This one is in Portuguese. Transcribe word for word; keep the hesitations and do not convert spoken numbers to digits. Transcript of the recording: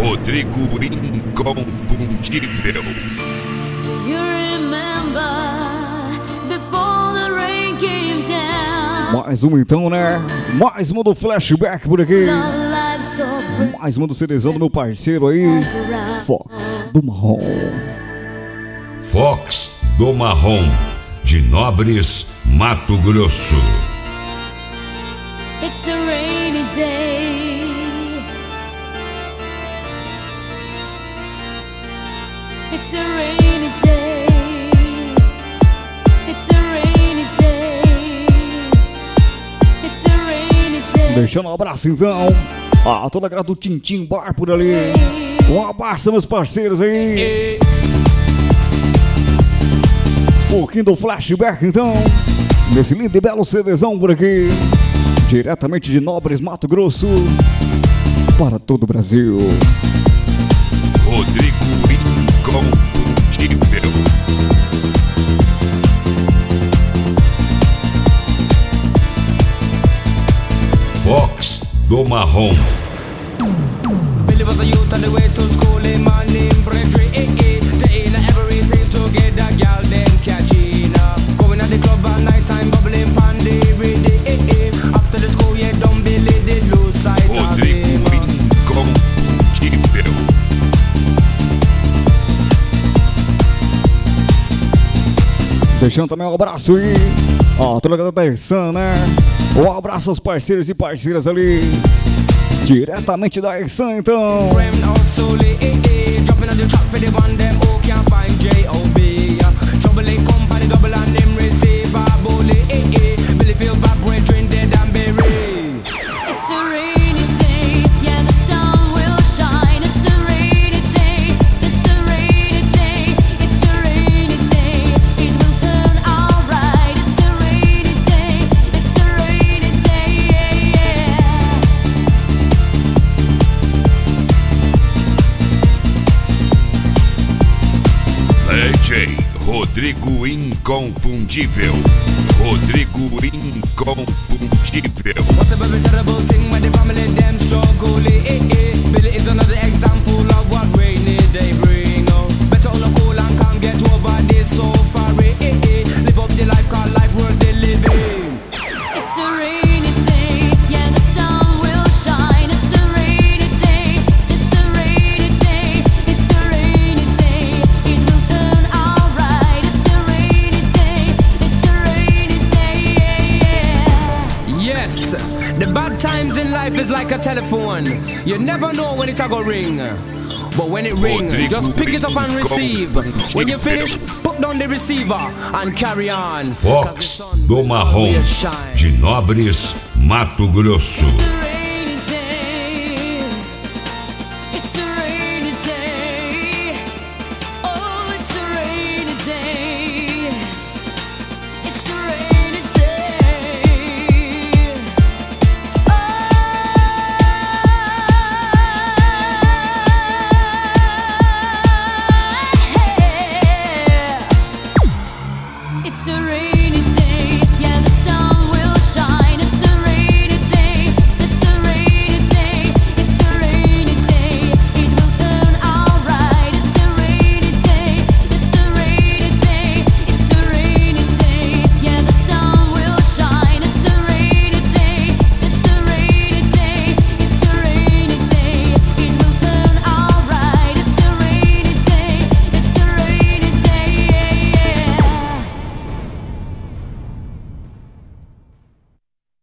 Rodrigo Inconfundível. Do you remember before the rain came down? Mais uma então, né? Mais uma do Flashback por aqui. Mais uma do CDzão do meu parceiro aí, Fox do Marrom. Fox do Marrom, de Nobres, Mato Grosso. It's a rainy day. It's a rainy day. It's a rainy day. It's a rainy day. Deixando um abraço então a toda a galera do Tintim Bar por ali. Um abraço, meus parceiros aí. Um pouquinho do Flashback então, nesse lindo e belo CDzão por aqui, diretamente de Nobres, Mato Grosso, para todo o Brasil. Rodrigo Inconfundível. Fox do Marrom. Billy was a youth on the way to school in my name, Frederick, eh, eh. They ain't every time to get that girl, them catching up. Going at the club at night time, bubbling pandy, ready, eh, eh. After the school, yeah, don't Billy, they lose sight of Rodrigo him. Inconfundível. Deixando também um abraço aí, ó, toda a galera da Ersan, né? Um abraço aos parceiros e parceiras ali, diretamente da Ersan, então. Friend also, eh, eh. Dropping on the track for the one, them who can't find J O B. Trouble ain't company, double and them receive a bully, eh, eh. Billy feel bad, brethren, dead and buried. It's a rainy day. Yeah, the sun will shine. It's a rainy day. It's a rainy day. It's a rainy day. It will turn alright. It's a rainy day. It's a rainy day. Yeah, D J Rodrigo Inconfundível. Rodrigo Inconfundível. What's a very terrible thing when the family them struggle, eh, eh, eh. Billy is another example of what rainy day bring. Oh. Better on a cool and calm, get over this so far, eh, eh, eh. Live up the life, cause life worth the living. it's a rainy day. Yeah, the sun will shine. It's a rainy day. It's a rainy day. It's a rainy day. It will turn alright. It's a rainy day. It's a rainy day. Yeah, Yes, the bad times in life is like a telephone. You never know when it's a go ring. But when it ring, just pick it up and receive. When you finish, put down the receiver and carry on. Fox do Marrom, de Nobres, Mato Grosso. It's a